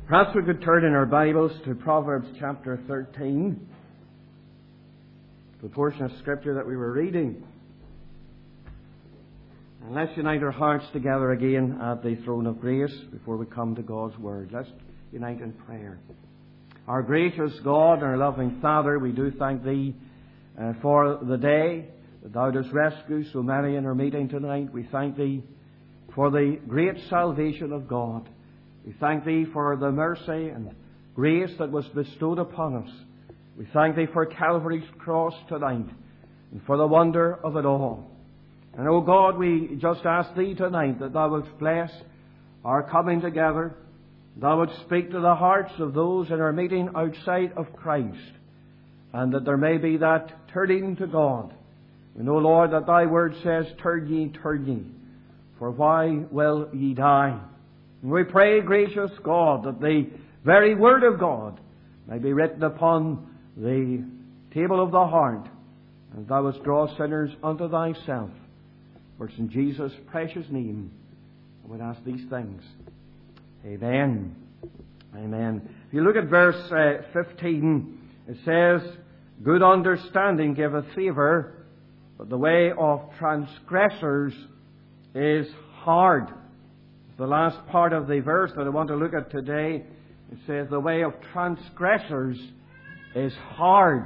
Perhaps we could turn in our Bibles to Proverbs chapter 13, the portion of Scripture that we were reading. And let's unite our hearts together again at the throne of grace before we come to God's Word. Let's unite in prayer. Our gracious God, our loving Father, we do thank Thee for the day that Thou dost rescue so many in our meeting tonight. We thank Thee for the great salvation of God. We thank Thee for the mercy and grace that was bestowed upon us. We thank Thee for Calvary's cross tonight and for the wonder of it all. And, O God, we just ask Thee tonight that Thou wouldst bless our coming together. Thou wouldst speak to the hearts of those in our meeting outside of Christ, and that there may be that turning to God. We know, Lord, that Thy Word says, turn ye, for why will ye die? And we pray, gracious God, that the very Word of God may be written upon the table of the heart, and Thou wouldst draw sinners unto Thyself. For it's in Jesus' precious name I would ask these things. Amen. Amen. If you look at verse 15, it says, good understanding giveth favour, but the way of transgressors is hard. The last part of the verse that I want to look at today, it says, the way of transgressors is hard.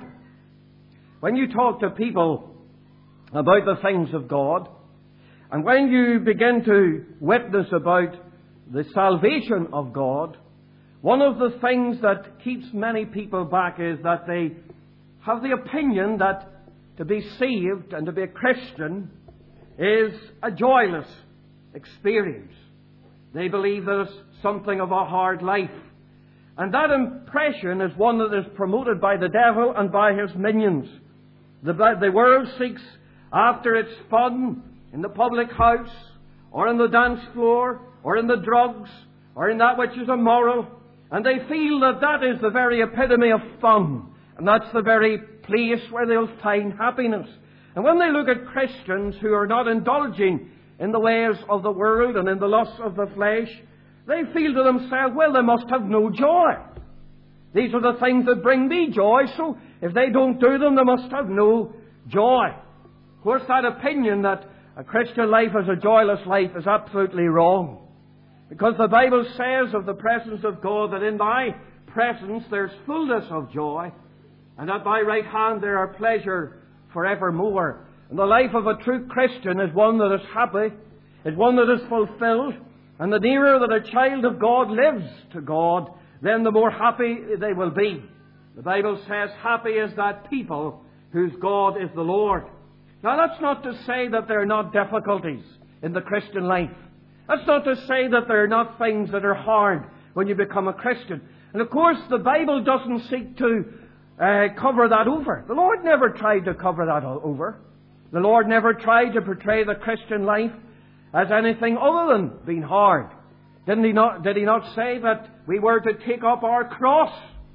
When you talk to people about the things of God, and when you begin to witness about the salvation of God, one of the things that keeps many people back is that they have the opinion that to be saved and to be a Christian is a joyless experience. They believe that it's something of a hard life. And that impression is one that is promoted by the devil and by his minions. The world seeks after its fun in the public house, or in the dance floor, or in the drugs, or in that which is immoral. And they feel that that is the very epitome of fun. And that's the very place where they'll find happiness. And when they look at Christians who are not indulging in the ways of the world and in the lusts of the flesh, they feel to themselves, well, they must have no joy. These are the things that bring me joy, so if they don't do them, they must have no joy. Of course, that opinion that a Christian life is a joyless life is absolutely wrong. Because the Bible says of the presence of God that in Thy presence there's fullness of joy, and at Thy right hand there are pleasure forevermore. And the life of a true Christian is one that is happy, is one that is fulfilled, and the nearer that a child of God lives to God, then the more happy they will be. The Bible says, happy is that people whose God is the Lord. Now that's not to say that there are not difficulties in the Christian life. That's not to say that there are not things that are hard when you become a Christian. And of course the Bible doesn't seek to cover that over. The Lord never tried to cover that over. The Lord never tried to portray the Christian life as anything other than being hard. Did He not say that we were to take up our cross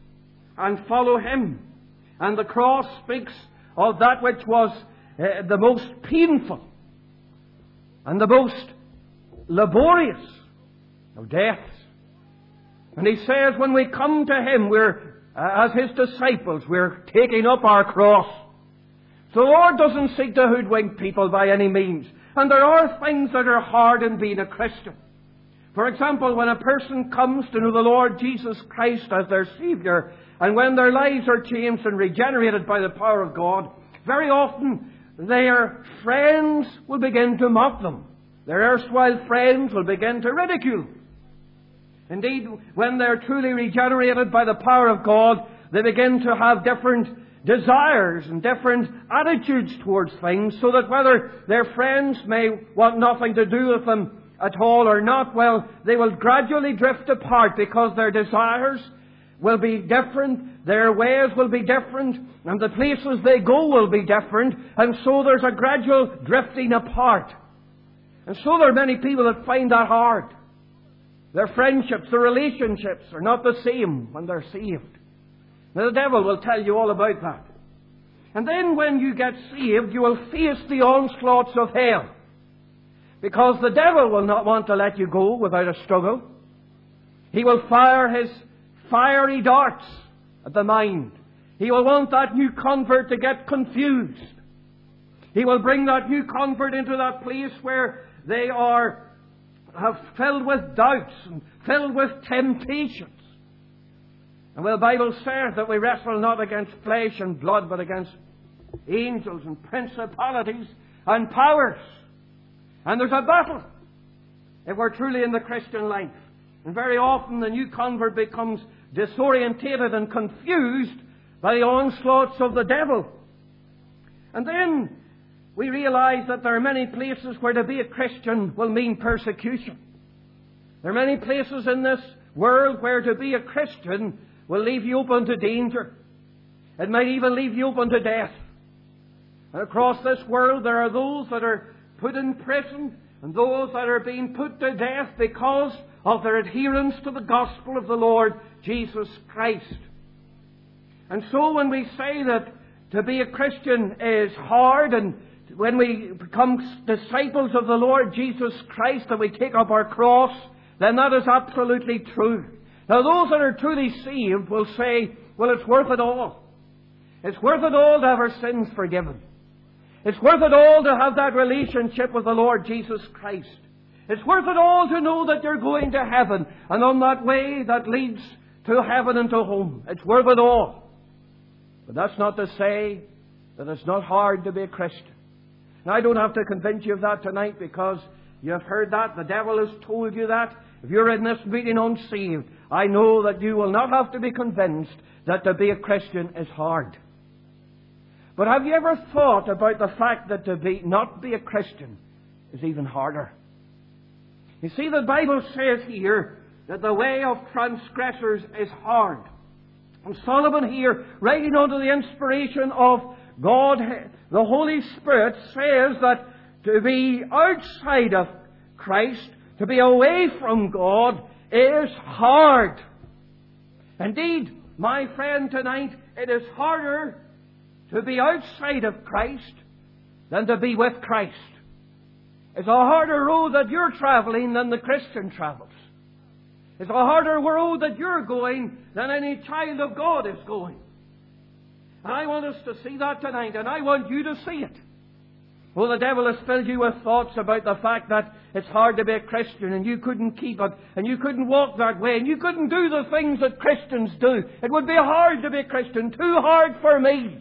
and follow Him? And the cross speaks of that which was the most painful and the most laborious of deaths. And He says when we come to Him, we're, as His disciples, we're taking up our cross. So the Lord doesn't seek to hoodwink people by any means. And there are things that are hard in being a Christian. For example, when a person comes to know the Lord Jesus Christ as their Saviour, and when their lives are changed and regenerated by the power of God, very often their friends will begin to mock them. Their erstwhile friends will begin to ridicule. Indeed, when they're truly regenerated by the power of God, they begin to have different desires and different attitudes towards things, so that whether their friends may want nothing to do with them at all or not, well, they will gradually drift apart because their desires will be different, their ways will be different, and the places they go will be different, and so there's a gradual drifting apart. And so there are many people that find that hard. Their friendships, their relationships are not the same when they're saved. Now the devil will tell you all about that. And then when you get saved, you will face the onslaughts of hell. Because the devil will not want to let you go without a struggle. He He will fire his fiery darts at the mind. He will want that new convert to get confused. He will bring that new convert into that place where they are filled with doubts and filled with temptations. And well, the Bible says that we wrestle not against flesh and blood, but against angels and principalities and powers. And there's a battle if we're truly in the Christian life. And very often the new convert becomes disorientated and confused by the onslaughts of the devil. And then we realize that there are many places where to be a Christian will mean persecution. There are many places in this world where to be a Christian will leave you open to danger. It might even leave you open to death. And across this world there are those that are put in prison and those that are being put to death because of their adherence to the gospel of the Lord Jesus Christ. And so when we say that to be a Christian is hard, and when we become disciples of the Lord Jesus Christ and we take up our cross, then that is absolutely true. Now those that are truly saved will say, well, it's worth it all. It's worth it all to have our sins forgiven. It's worth it all to have that relationship with the Lord Jesus Christ. It's worth it all to know that you're going to heaven, and on that way that leads to heaven and to home. It's worth it all. But that's not to say that it's not hard to be a Christian. And I don't have to convince you of that tonight, because you have heard that. The devil has told you that. If you're in this meeting unsaved, I know that you will not have to be convinced that to be a Christian is hard. But have you ever thought about the fact that to not be a Christian is even harder? You see, the Bible says here that the way of transgressors is hard. And Solomon here, writing under the inspiration of God, the Holy Spirit, says that to be outside of Christ, to be away from God, is hard. Indeed, my friend, tonight, it is harder to be outside of Christ than to be with Christ. It's a harder road that you're travelling than the Christian travels. It's a harder road that you're going than any child of God is going. And I want us to see that tonight, and I want you to see it. Well, the devil has filled you with thoughts about the fact that it's hard to be a Christian, and you couldn't keep it, and you couldn't walk that way, and you couldn't do the things that Christians do. It would be hard to be a Christian, too hard for me.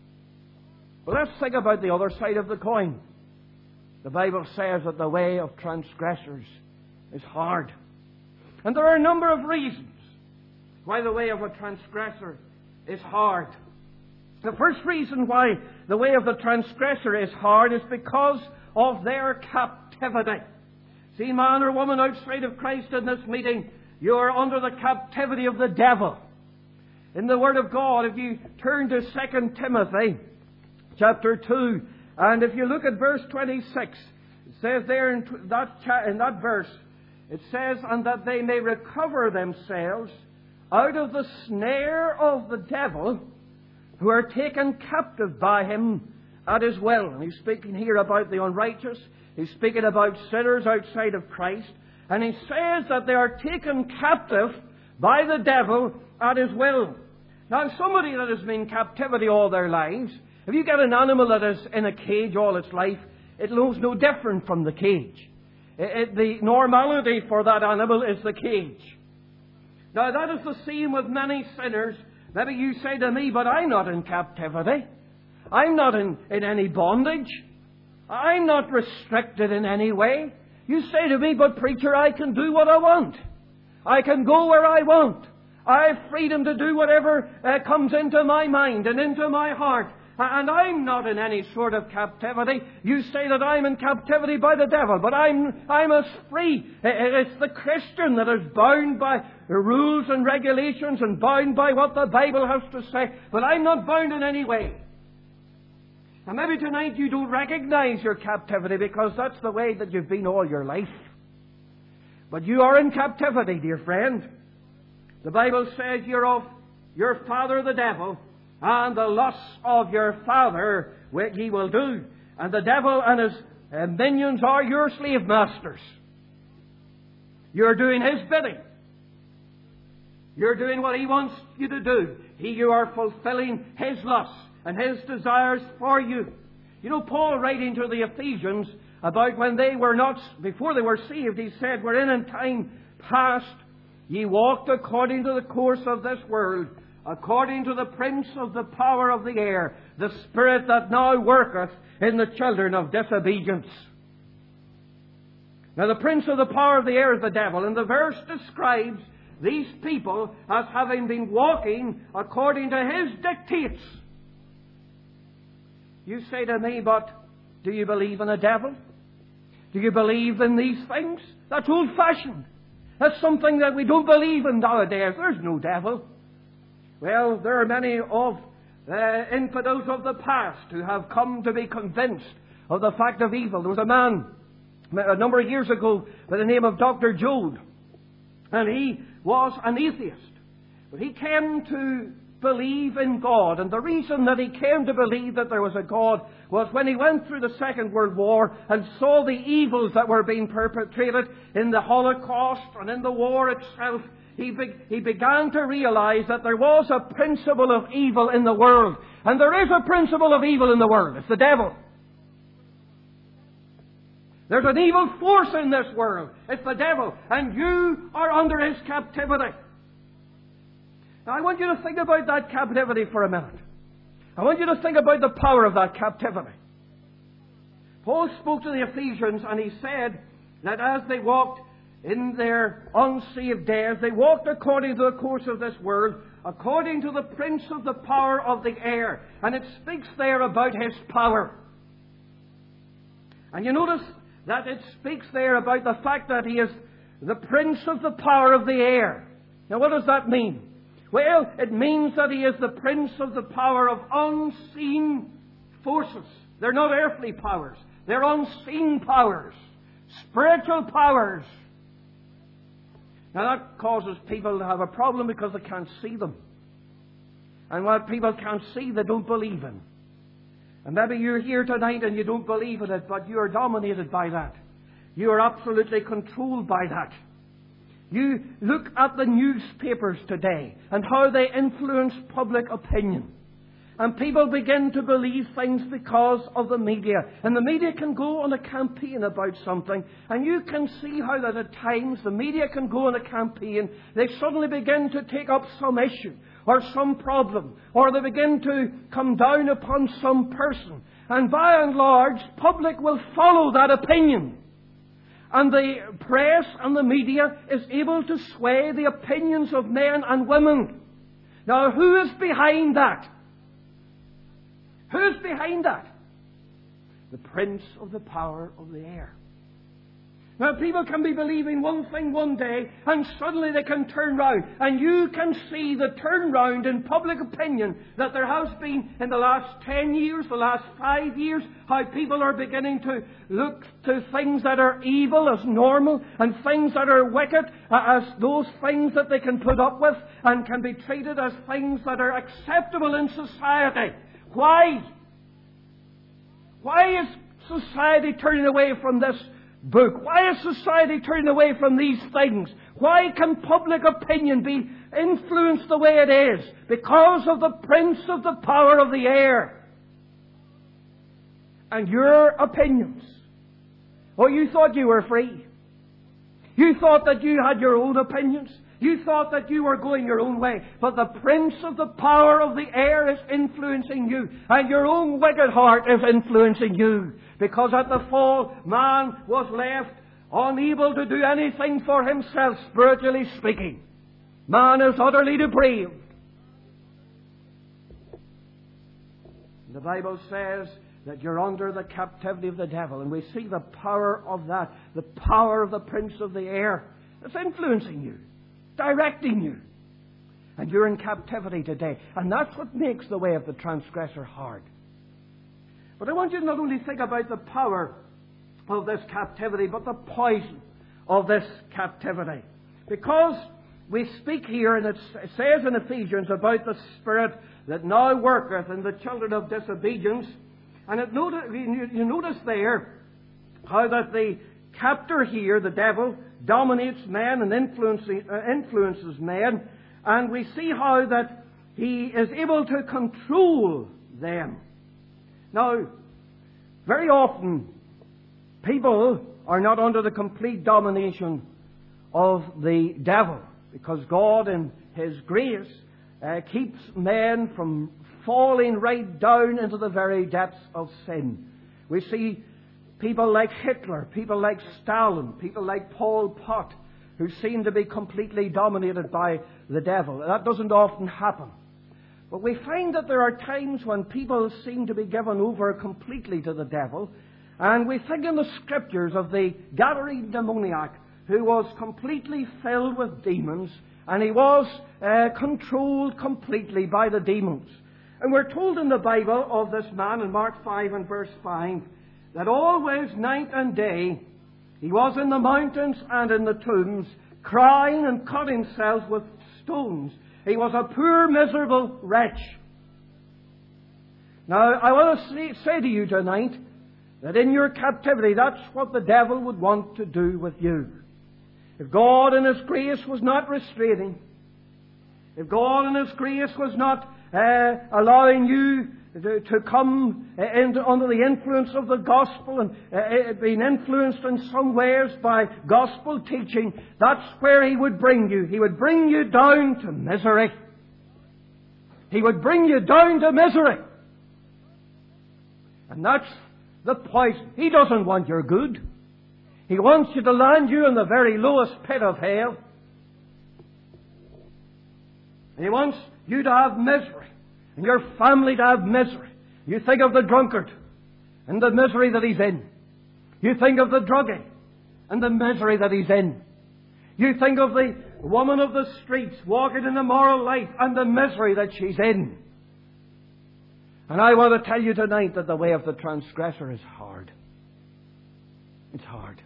Well, let's think about the other side of the coin. The Bible says that the way of transgressors is hard. And there are a number of reasons why the way of a transgressor is hard. The first reason why the way of the transgressor is hard is because of their captivity. See, man or woman outside of Christ in this meeting, you are under the captivity of the devil. In the Word of God, if you turn to 2 Timothy chapter 2, and if you look at verse 26, it says there in that verse, it says, and that they may recover themselves out of the snare of the devil, who are taken captive by him at his will. And he's speaking here about the unrighteous. He's speaking about sinners outside of Christ. And he says that they are taken captive by the devil at his will. Now, somebody that has been in captivity all their lives, if you get an animal that is in a cage all its life, it looks no different from the cage. The normality for that animal is the cage. Now, that is the same with many sinners. Maybe you say to me, but I'm not in captivity. I'm not in any bondage. I'm not restricted in any way. You say to me, but preacher, I can do what I want. I can go where I want. I have freedom to do whatever comes into my mind and into my heart. And I'm not in any sort of captivity. You say that I'm in captivity by the devil, but I'm as free. It's the Christian that is bound by the rules and regulations and bound by what the Bible has to say. But I'm not bound in any way. And maybe tonight you don't recognize your captivity because that's the way that you've been all your life. But you are in captivity, dear friend. The Bible says you're of your father the devil, and the lusts of your father ye will do. And the devil and his minions are your slave masters. You're doing his bidding. You're doing what He wants you to do. You are fulfilling His lusts and His desires for you. You know, Paul writing to the Ephesians about when they were not, before they were saved, he said, wherein in time past ye walked according to the course of this world, according to the prince of the power of the air, the spirit that now worketh in the children of disobedience. Now the prince of the power of the air is the devil, and the verse describes these people as having been walking according to his dictates. You say to me, but do you believe in a devil? Do you believe in these things? That's old-fashioned. That's something that we don't believe in nowadays. There's no devil. Well, there are many of the infidels of the past who have come to be convinced of the fact of evil. There was a man a number of years ago by the name of Dr. Joad, and he was an atheist. But he came to believe in God, and the reason that he came to believe that there was a God was when he went through the Second World War and saw the evils that were being perpetrated in the Holocaust and in the war itself. He began to realize that there was a principle of evil in the world. And there is a principle of evil in the world. It's the devil. There's an evil force in this world. It's the devil. And you are under his captivity. Now I want you to think about that captivity for a minute. I want you to think about the power of that captivity. Paul spoke to the Ephesians and he said that as they walked in their unsaved days, they walked according to the course of this world, according to the prince of the power of the air. And it speaks there about his power. And you notice that it speaks there about the fact that he is the prince of the power of the air. Now what does that mean? Well, it means that he is the prince of the power of unseen forces. They're not earthly powers. They're unseen powers. Spiritual powers. Now that causes people to have a problem because they can't see them. And what people can't see, they don't believe in. And maybe you're here tonight and you don't believe in it, but you are dominated by that. You are absolutely controlled by that. You look at the newspapers today and how they influence public opinion. And people begin to believe things because of the media. And the media can go on a campaign about something. And you can see how that at times the media can go on a campaign. They suddenly begin to take up some issue or some problem. Or they begin to come down upon some person. And by and large, public will follow that opinion. And the press and the media is able to sway the opinions of men and women. Now, who is behind that? Who's behind that? The prince of the power of the air. Now, people can be believing one thing one day, and suddenly they can turn round. And you can see the turn round in public opinion that there has been in the last 10 years, the last 5 years, how people are beginning to look to things that are evil as normal, and things that are wicked as those things that they can put up with, and can be treated as things that are acceptable in society. Why? Why is society turning away from this book? Why is society turning away from these things? Why can public opinion be influenced the way it is? Because of the prince of the power of the air. And your opinions. Oh, you thought you were free. You thought that you had your own opinions. You thought that you were going your own way. But the prince of the power of the air is influencing you. And your own wicked heart is influencing you. Because at the fall, man was left unable to do anything for himself, spiritually speaking. Man is utterly depraved. The Bible says that you're under the captivity of the devil. And we see the power of that. The power of the prince of the air. It's influencing you. Directing you. And you're in captivity today. And that's what makes the way of the transgressor hard. But I want you to not only think about the power of this captivity, but the poison of this captivity. Because we speak here, and it says in Ephesians about the spirit that now worketh in the children of disobedience. And you notice there how that the captor here, the devil, dominates men and influences men. And we see how that he is able to control them. Now, very often, people are not under the complete domination of the devil, because God in His grace keeps men from falling right down into the very depths of sin. We see people like Hitler, people like Stalin, people like Pol Pot, who seem to be completely dominated by the devil. That doesn't often happen. But we find that there are times when people seem to be given over completely to the devil. And we think in the Scriptures of the Gadarene demoniac, who was completely filled with demons, and he was controlled completely by the demons. And we're told in the Bible of this man in Mark 5 and verse 5, that always night and day he was in the mountains and in the tombs, crying and cut himself with stones. He was a poor, miserable wretch. Now, I want to say to you tonight that in your captivity, that's what the devil would want to do with you. If God in His grace was not restraining, if God in His grace was not allowing you to come under the influence of the gospel and being influenced in some ways by gospel teaching, that's where he would bring you. He would bring you down to misery. He would bring you down to misery. And that's the poison. He doesn't want your good. He wants you to land you in the very lowest pit of hell. And he wants you to have misery, and your family to have misery. You think of the drunkard and the misery that he's in. You think of the druggie and the misery that he's in. You think of the woman of the streets walking in immoral life and the misery that she's in. And I want to tell you tonight that the way of the transgressor is hard. It's hard.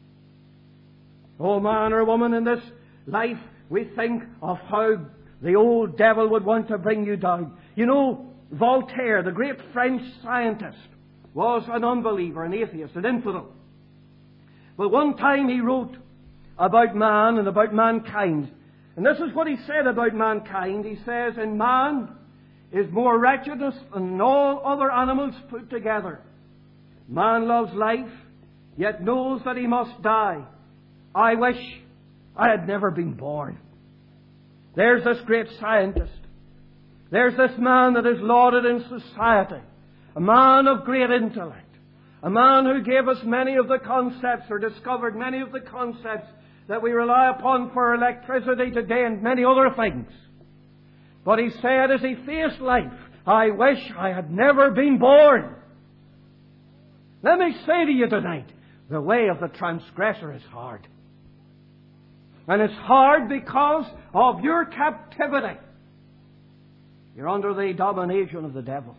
Oh, man or woman, in this life, we think of how the old devil would want to bring you down. You know, Voltaire, the great French scientist, was an unbeliever, an atheist, an infidel. But one time he wrote about man and about mankind. And this is what he said about mankind. He says, "In man is more wretchedness than all other animals put together. Man loves life, yet knows that he must die. I wish I had never been born." There's this great scientist. There's this man that is lauded in society. A man of great intellect. A man who gave us many of the concepts, or discovered many of the concepts that we rely upon for electricity today and many other things. But he said as he faced life, "I wish I had never been born." Let me say to you tonight, the way of the transgressor is hard. And it's hard because of your captivity. You're under the domination of the devil.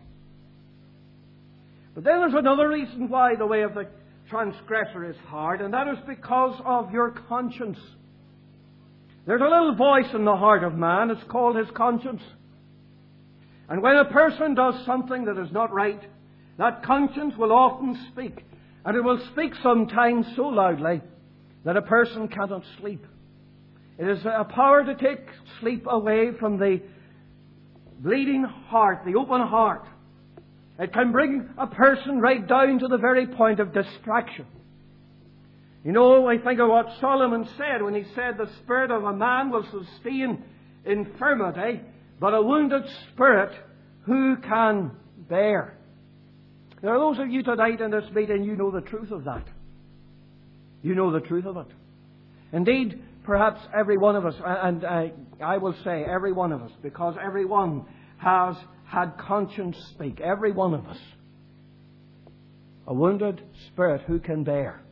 But then there's another reason why the way of the transgressor is hard, and that is because of your conscience. There's a little voice in the heart of man. It's called his conscience. And when a person does something that is not right, that conscience will often speak. And it will speak sometimes so loudly that a person cannot sleep. It is a power to take sleep away from the bleeding heart, the open heart. It can bring a person right down to the very point of distraction. You know, I think of what Solomon said when he said the spirit of a man will sustain infirmity, but a wounded spirit who can bear? There are those of you tonight in this meeting, you know the truth of that. You know the truth of it. Indeed, perhaps every one of us, and I will say every one of us, because every one has had conscience speak. Every one of us. A wounded spirit who can bear?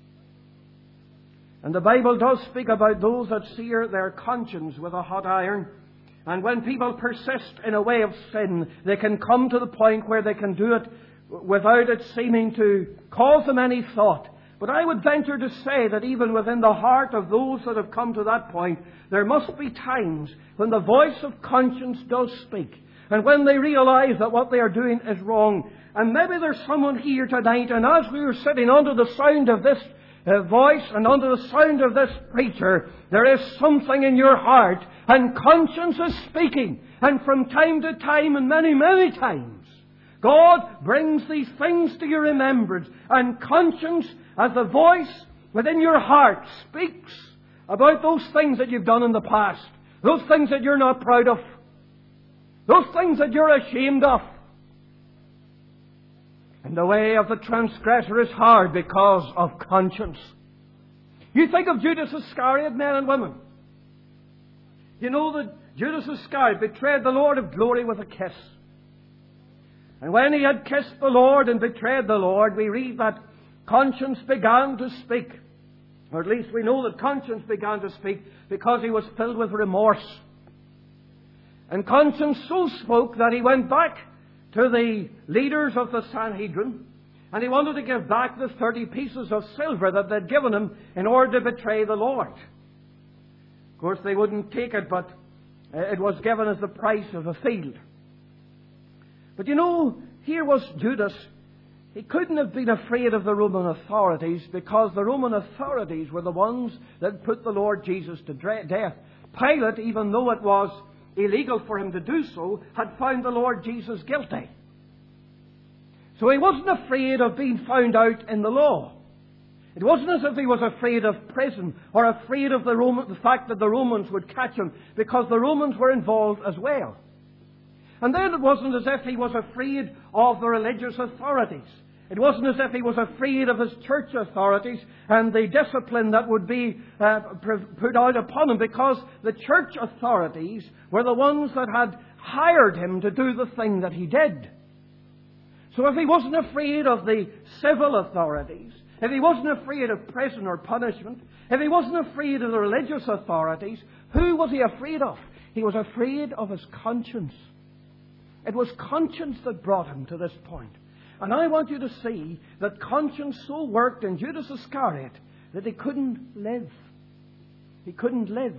And the Bible does speak about those that sear their conscience with a hot iron. And when people persist in a way of sin, they can come to the point where they can do it without it seeming to cause them any thought. But I would venture to say that even within the heart of those that have come to that point, there must be times when the voice of conscience does speak. And when they realize that what they are doing is wrong. And maybe there's someone here tonight, and as we are sitting under the sound of this voice and under the sound of this preacher, there is something in your heart, and conscience is speaking. And from time to time, and many, many times, God brings these things to your remembrance, and conscience, as the voice within your heart, speaks about those things that you've done in the past, those things that you're not proud of, those things that you're ashamed of. And the way of the transgressor is hard because of conscience. You think of Judas Iscariot, men and women. You know that Judas Iscariot betrayed the Lord of glory with a kiss. And when he had kissed the Lord and betrayed the Lord, we read that conscience began to speak. Or at least we know that conscience began to speak because he was filled with remorse. And conscience so spoke that he went back to the leaders of the Sanhedrin, and he wanted to give back the 30 pieces of silver that they'd given him in order to betray the Lord. Of course, they wouldn't take it, but it was given as the price of a field. But you know, here was Judas. He couldn't have been afraid of the Roman authorities, because the Roman authorities were the ones that put the Lord Jesus to death. Pilate, even though it was illegal for him to do so, had found the Lord Jesus guilty. So he wasn't afraid of being found out in the law. It wasn't as if he was afraid of prison or afraid of the fact that the Romans would catch him, because the Romans were involved as well. And then it wasn't as if he was afraid of the religious authorities. It wasn't as if he was afraid of his church authorities and the discipline that would be put out upon him, because the church authorities were the ones that had hired him to do the thing that he did. So if he wasn't afraid of the civil authorities, if he wasn't afraid of prison or punishment, if he wasn't afraid of the religious authorities, who was he afraid of? He was afraid of his conscience. It was conscience that brought him to this point. And I want you to see that conscience so worked in Judas Iscariot that he couldn't live. He couldn't live.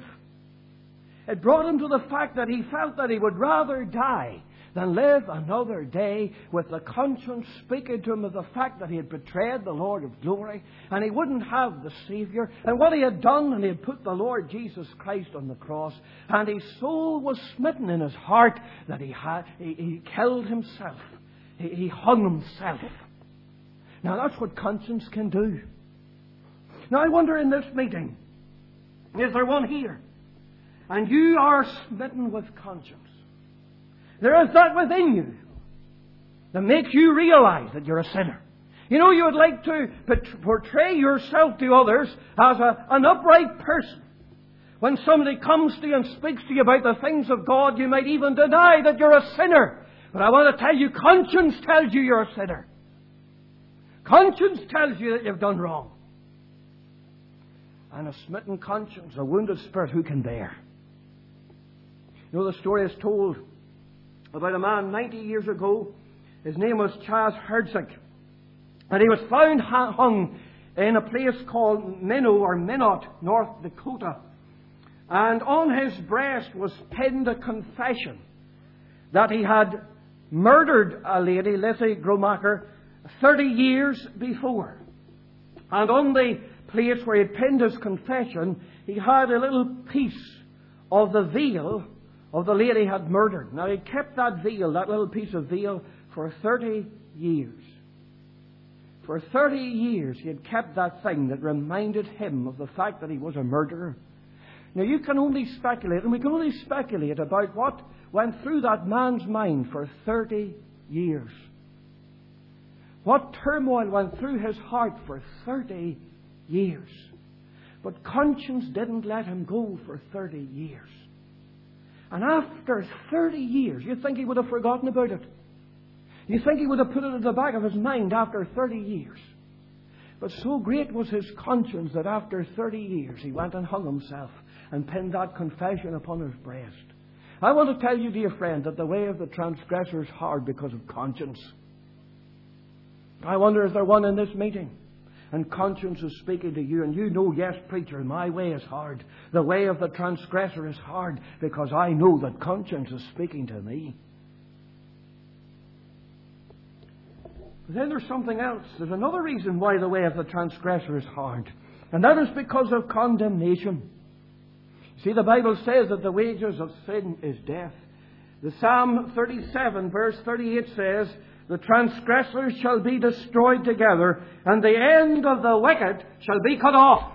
It brought him to the fact that he felt that he would rather die than live another day with the conscience speaking to him of the fact that he had betrayed the Lord of glory, and he wouldn't have the Saviour, and what he had done, and he had put the Lord Jesus Christ on the cross, and his soul was smitten in his heart that he killed himself. He hung himself. Now that's what conscience can do. Now I wonder, in this meeting, is there one here? And you are smitten with conscience. There is that within you that makes you realize that you're a sinner. You know, you would like to portray yourself to others as an upright person. When somebody comes to you and speaks to you about the things of God, you might even deny that you're a sinner. But I want to tell you, conscience tells you you're a sinner. Conscience tells you that you've done wrong. And a smitten conscience, a wounded spirit, who can bear? You know, the story is told about a man 90 years ago. His name was Chas Herzig. And he was found hung in a place called Minot, North Dakota. And on his breast was pinned a confession that he had murdered a lady, Lizzie Gromacher, 30 years before. And on the place where he had pinned his confession, he had a little piece of the veil of the lady he had murdered. Now, he kept that veil, that little piece of veil, for 30 years. For 30 years he had kept that thing that reminded him of the fact that he was a murderer. Now, you can only speculate, and we can only speculate about what went through that man's mind for 30 years. What turmoil went through his heart for 30 years. But conscience didn't let him go for 30 years. And after 30 years, you think he would have forgotten about it? You think he would have put it at the back of his mind after 30 years? But so great was his conscience that after 30 years he went and hung himself and pinned that confession upon his breast. I want to tell you, dear friend, that the way of the transgressor is hard because of conscience. I wonder, is there one in this meeting? And conscience is speaking to you, and you know, yes, preacher, my way is hard. The way of the transgressor is hard because I know that conscience is speaking to me. But then there's something else. There's another reason why the way of the transgressor is hard. And that is because of condemnation. See, the Bible says that the wages of sin is death. The Psalm 37 verse 38 says, the transgressors shall be destroyed together, and the end of the wicked shall be cut off.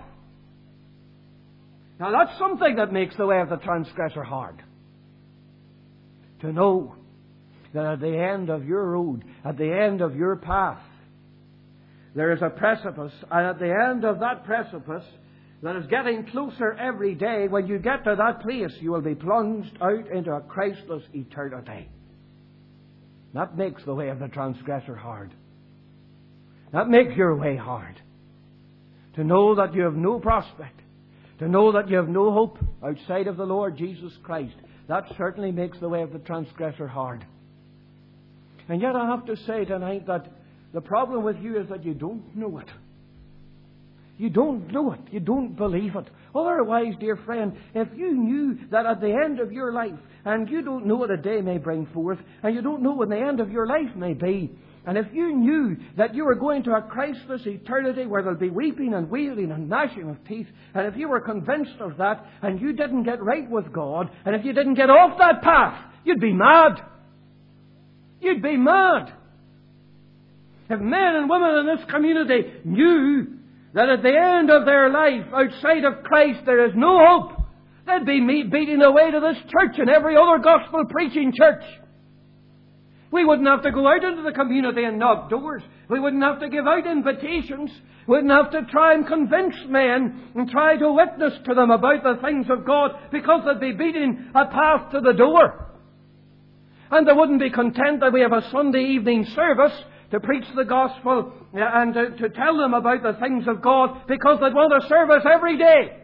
Now that's something that makes the way of the transgressor hard. To know that at the end of your road, at the end of your path, there is a precipice, and at the end of that precipice, that is getting closer every day, when you get to that place, you will be plunged out into a Christless eternity. That makes the way of the transgressor hard. That makes your way hard. To know that you have no prospect, to know that you have no hope outside of the Lord Jesus Christ, that certainly makes the way of the transgressor hard. And yet I have to say tonight that the problem with you is that you don't know it. You don't know it. You don't believe it. Otherwise, dear friend, if you knew that at the end of your life, and you don't know what a day may bring forth, and you don't know what the end of your life may be, and if you knew that you were going to a Christless eternity where there'll be weeping and wailing and gnashing of teeth, and if you were convinced of that, and you didn't get right with God, and if you didn't get off that path, you'd be mad. You'd be mad. If men and women in this community knew that at the end of their life, outside of Christ, there is no hope, they'd be beating away to this church and every other gospel preaching church. We wouldn't have to go out into the community and knock doors. We wouldn't have to give out invitations. We wouldn't have to try and convince men and try to witness to them about the things of God, because they'd be beating a path to the door. And they wouldn't be content that we have a Sunday evening service to preach the gospel and to tell them about the things of God, because they'd want a service every day.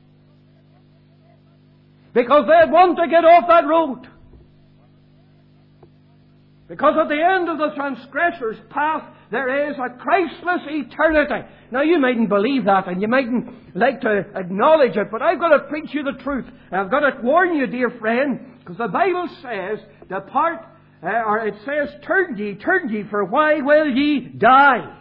Because they'd want to get off that road. Because at the end of the transgressor's path, there is a Christless eternity. Now, you mightn't believe that, and you mightn't like to acknowledge it, but I've got to preach you the truth. And I've got to warn you, dear friend, because the Bible says, it says, turn ye, for why will ye die?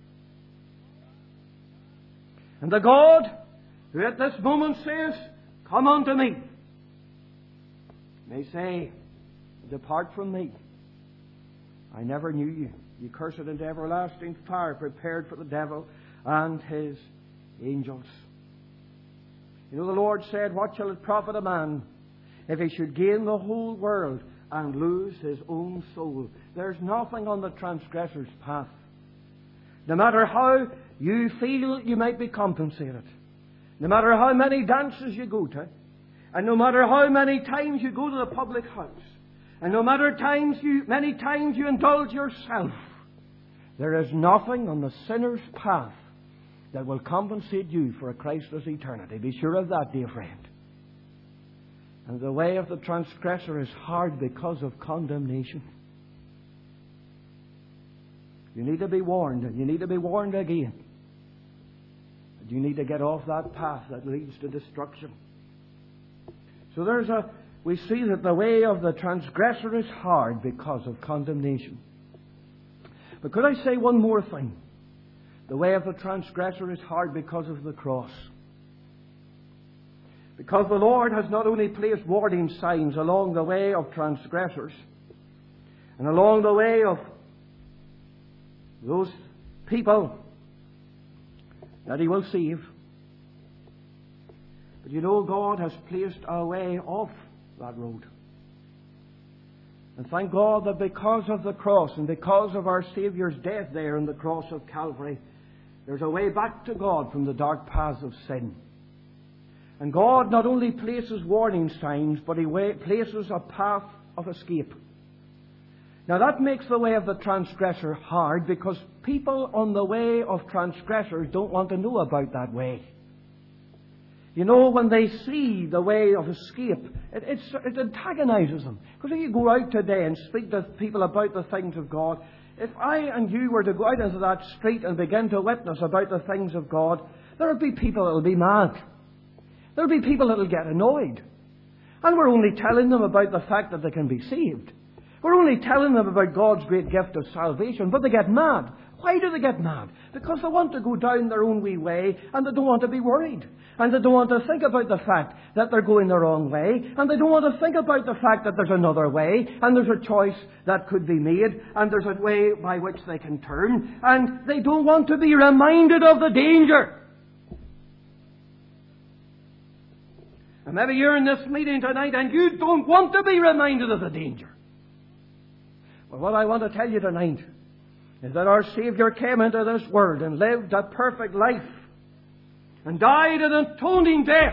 And the God who at this moment says, come unto me, may say, depart from me, I never knew you. You cursed into everlasting fire prepared for the devil and his angels. You know, the Lord said, what shall it profit a man if he should gain the whole world and lose his own soul? There's nothing on the transgressor's path. No matter how you feel you might be compensated, no matter how many dances you go to, and no matter how many times you go to the public house, and no matter many times you indulge yourself, there is nothing on the sinner's path that will compensate you for a Christless eternity. Be sure of that, dear friend. And the way of the transgressor is hard because of condemnation. You need to be warned, and you need to be warned again. And you need to get off that path that leads to destruction. So we see that the way of the transgressor is hard because of condemnation. But could I say one more thing? The way of the transgressor is hard because of the cross. Because the Lord has not only placed warning signs along the way of transgressors and along the way of those people that He will save, but you know, God has placed a way off that road. And thank God that because of the cross and because of our Saviour's death there on the cross of Calvary, there's a way back to God from the dark paths of sin. And God not only places warning signs, but He places a path of escape. Now that makes the way of the transgressor hard, because people on the way of transgressors don't want to know about that way. You know, when they see the way of escape, it antagonizes them. Because if you go out today and speak to people about the things of God, if I and you were to go out into that street and begin to witness about the things of God, there will be people that will be mad. There will be people that will get annoyed. And we're only telling them about the fact that they can be saved. We're only telling them about God's great gift of salvation, but they get mad. Why do they get mad? Because they want to go down their own wee way, and they don't want to be worried. And they don't want to think about the fact that they're going the wrong way, and they don't want to think about the fact that there's another way, and there's a choice that could be made, and there's a way by which they can turn, and they don't want to be reminded of the danger. And maybe you're in this meeting tonight, and you don't want to be reminded of the danger. Well, what I want to tell you tonight is that our Saviour came into this world and lived a perfect life and died an atoning death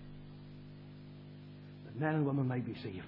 that men and women might be saved.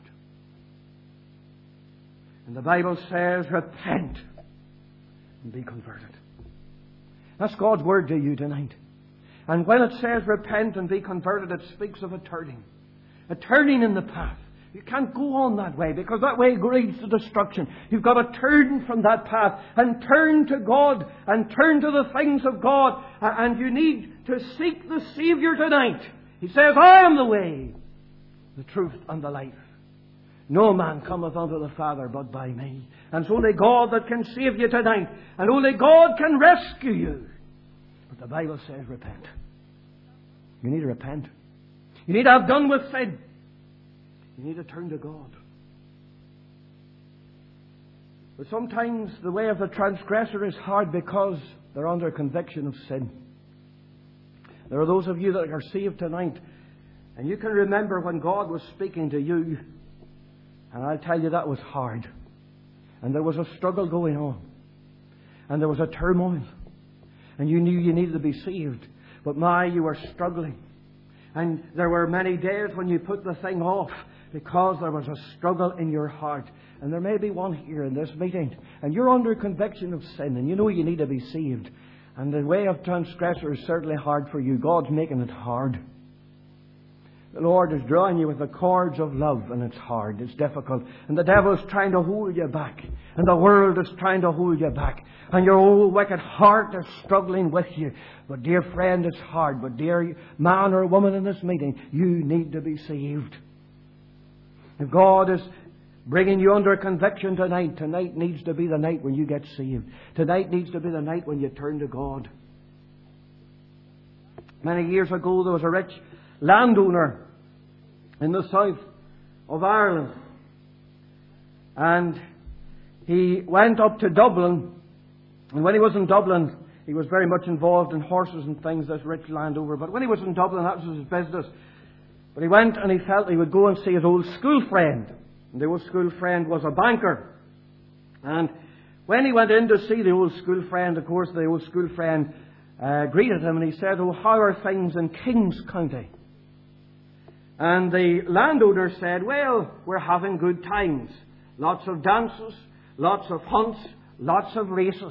And the Bible says, repent and be converted. That's God's word to you tonight. And when it says repent and be converted, it speaks of a turning in the path. You can't go on that way, because that way leads to destruction. You've got to turn from that path and turn to God and turn to the things of God. And you need to seek the Saviour tonight. He says, I am the way, the truth, and the life. No man cometh unto the Father but by me. And it's only God that can save you tonight. And only God can rescue you. But the Bible says repent. You need to repent. You need to have done with sin. You need to turn to God. But sometimes the way of the transgressor is hard because they're under conviction of sin. There are those of you that are saved tonight, and you can remember when God was speaking to you, and I'll tell you that was hard. And there was a struggle going on. And there was a turmoil. And you knew you needed to be saved. But you were struggling. And there were many days when you put the thing off, because there was a struggle in your heart. And there may be one here in this meeting, and you're under conviction of sin, and you know you need to be saved. And the way of transgressor is certainly hard for you. God's making it hard. The Lord is drawing you with the cords of love, and it's hard, it's difficult. And the devil's trying to hold you back. And the world is trying to hold you back. And your old wicked heart is struggling with you. But dear friend, it's hard. But dear man or woman in this meeting, you need to be saved. If God is bringing you under conviction tonight, tonight needs to be the night when you get saved. Tonight needs to be the night when you turn to God. Many years ago, there was a rich landowner in the south of Ireland. And he went up to Dublin. And when he was in Dublin, he was very much involved in horses and things, this rich landowner. But when he was in Dublin, that was his business. But he went and he felt he would go and see his old school friend. And the old school friend was a banker. And when he went in to see the old school friend, of course, the old school friend greeted him and he said, "Oh, how are things in Kings County?" And the landowner said, "Well, we're having good times. Lots of dances, lots of hunts, lots of races."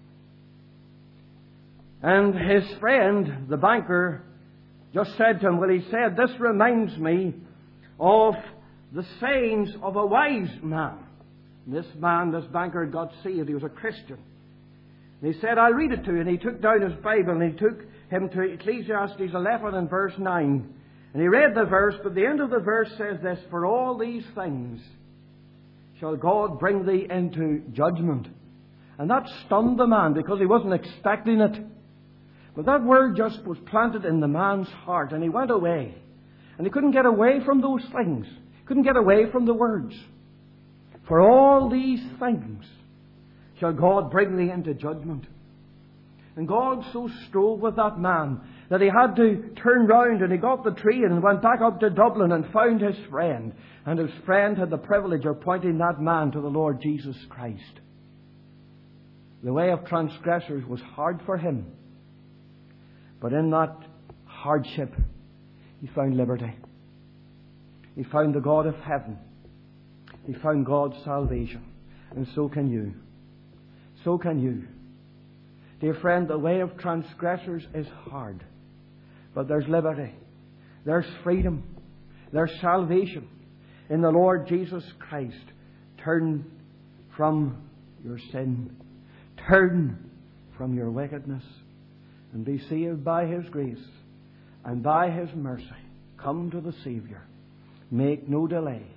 And his friend, the banker, just said to him, well, he said, "This reminds me of the sayings of a wise man." And this banker, got saved. He was a Christian. And he said, "I'll read it to you." And he took down his Bible and he took him to Ecclesiastes 11 and verse 9. And he read the verse, but the end of the verse says this, "For all these things shall God bring thee into judgment." And that stunned the man because he wasn't expecting it. But that word just was planted in the man's heart, and he went away. And he couldn't get away from those things. He couldn't get away from the words. "For all these things shall God bring thee into judgment." And God so strove with that man that he had to turn round, and he got the train and went back up to Dublin and found his friend. And his friend had the privilege of pointing that man to the Lord Jesus Christ. The way of transgressors was hard for him. But in that hardship, he found liberty. He found the God of heaven. He found God's salvation. And so can you. So can you. Dear friend, the way of transgressors is hard. But there's liberty. There's freedom. There's salvation in the Lord Jesus Christ. Turn from your sin. Turn from your wickedness. And be saved by His grace and by His mercy. Come to the Saviour. Make no delay.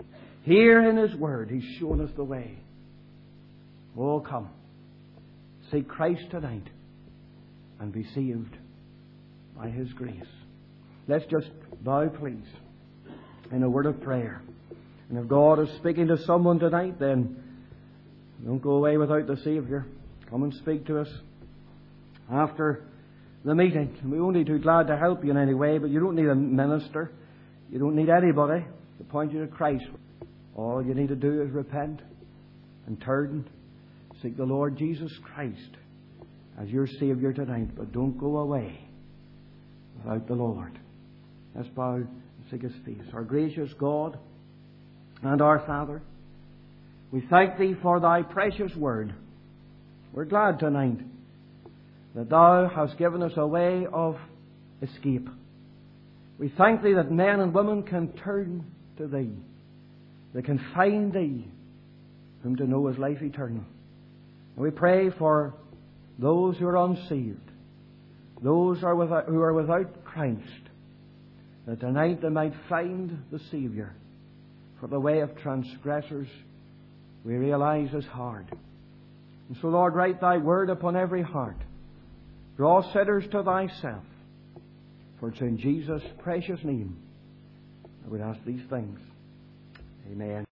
Here in His Word, He's shown us the way. Oh, come. Seek Christ tonight and be saved by His grace. Let's just bow, please, in a word of prayer. And if God is speaking to someone tonight, then don't go away without the Saviour. Come and speak to us after the meeting. We're only too glad to help you in any way, but you don't need a minister. You don't need anybody to point you to Christ. All you need to do is repent and turn. Seek the Lord Jesus Christ as your Saviour tonight. But don't go away without the Lord. Let's bow and seek His face. Our gracious God and our Father, we thank Thee for Thy precious Word. We're glad tonight that Thou hast given us a way of escape. We thank Thee that men and women can turn to Thee. They can find Thee, whom to know is life eternal. And we pray for those who are unsaved, those who are without Christ, that tonight they might find the Saviour. For the way of transgressors, we realize, is hard. And so, Lord, write Thy word upon every heart. Draw sinners to Thyself. For it's in Jesus' precious name I would ask these things. Amen.